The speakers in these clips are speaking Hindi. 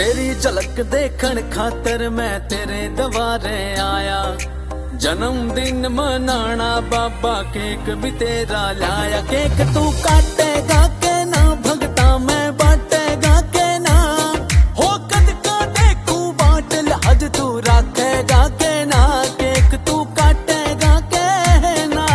तेरी झलक देखण खातर मैं तेरे दवारे आया। जन्मदिन मनाना बाबा केक भी तेरा लाया। केक तू काटेगा के ना भगता मैं बांटेगा के ना, हो कद का देखू बाट लहज तू रखेगा के ना। केक तू काटेगा के ना।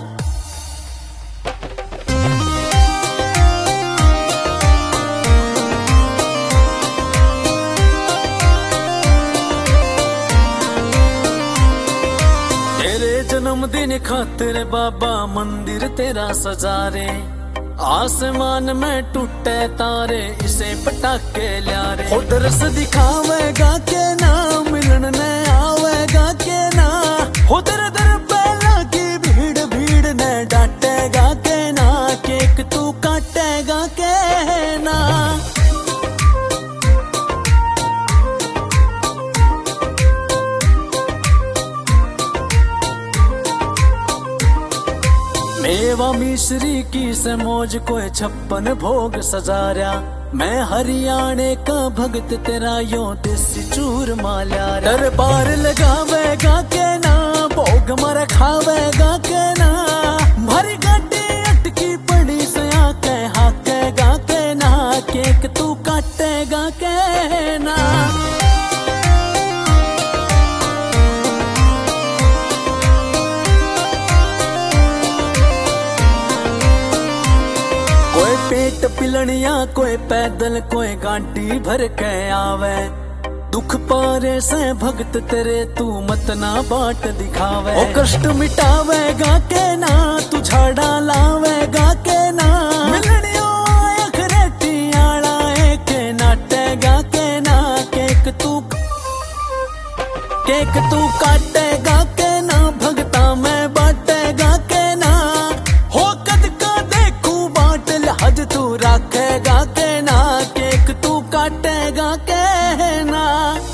जन्मदिन खातिर बाबा मंदिर तेरा सजा रे। आसमान में टूटे तारे इसे पटाके ल्या रे। हो दरस दिखावेगा के ना मिलन ने आवेगा के ना, हो दर दर पहला की भीड़ भीड़ ने डांटेगा के ना। केक तू काटेगा के ना। मेवा मिश्री की से मौज कोई 56 भोग सजार्या। मैं हरियाणे का भगत तेरा यो देसी चूर माल्या। दरबार लगावेगा के ना, भोग मर खावेगा के ना। भरी गाड़ी अटकी पड़ी से आके हाकेगा के ना। केक तू काटेगा के ना। कोई पेट पिलनिया कोई पैदल कोई गांडी भर के आवे। दुख पारे से भगत तेरे तू मत ना बाट दिखावे। ओ कष्ट मिटावेगा के ना, तू झाड़ा लावेगा के ना। मिलनियो अखरेटी आला के नाटेगा के ना। केक तू काटेगा के ना भगता मैं बांटेगा के ना। हो कद का देखू बाट लहज तू रखेगा के ना। केक तू काटेगा के ना।